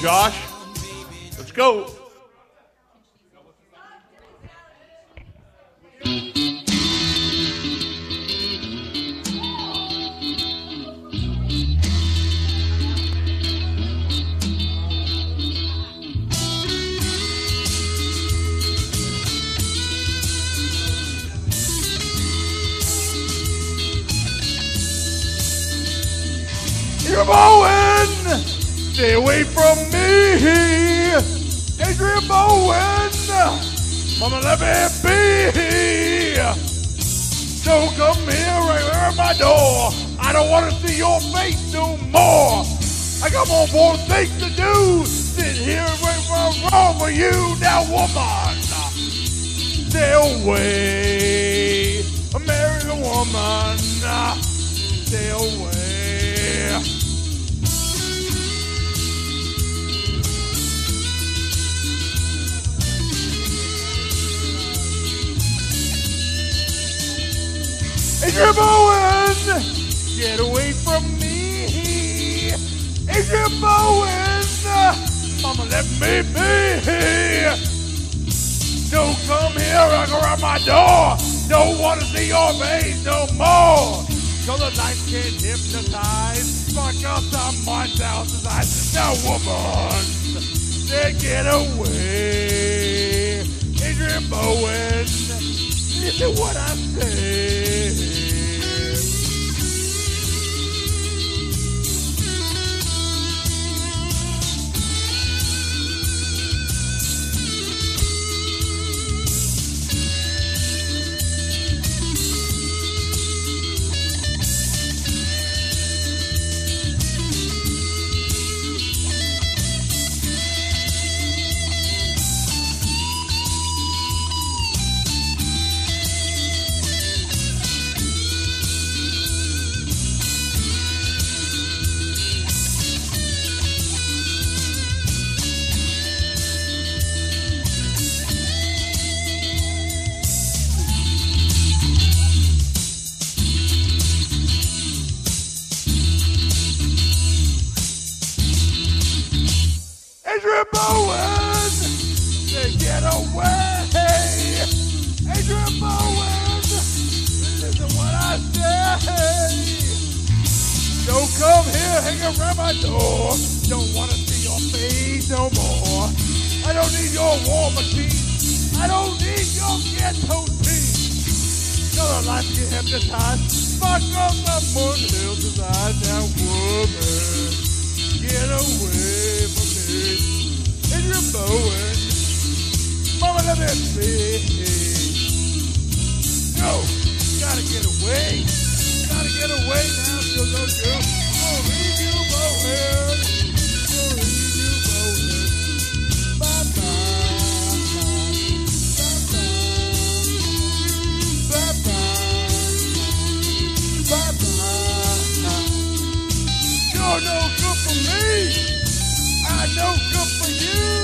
Josh. Let's go. Adrian Bowen, stay away from me. Adrian Bowen, mama, let me be. Don't come here right at my door. I don't want to see your face no more. I got more things to do. Sit here and wait for wrong for you, now woman. Stay away, American woman. Stay away. Adrian Bowen, get away from me. Adrian Bowen, mama, let me be. Don't come here, I go around my door. Don't want to see your face no more. Cause the lights can't hypnotize. Fuck up someone else's eyes. Now, woman, then get away. Adrian Bowen, listen what I say. Adrian Bowen, say get away. Adrian Bowen, listen what I say. Don't come here hanging around my door. Don't want to see your face no more. I don't need your warm teeth. I don't need your ghetto teeth. No, the life get hypnotized. Fuck up someone else's eyes. Now, woman, get away from me. Adrian Bowen, mama, let me be. No, gotta get away. Gotta get away now, so don't you. I'll leave you, Bowen. I'll leave you, Bowen. Bye-bye. Bye-bye. Bye-bye. You're no good for me. I no good for you.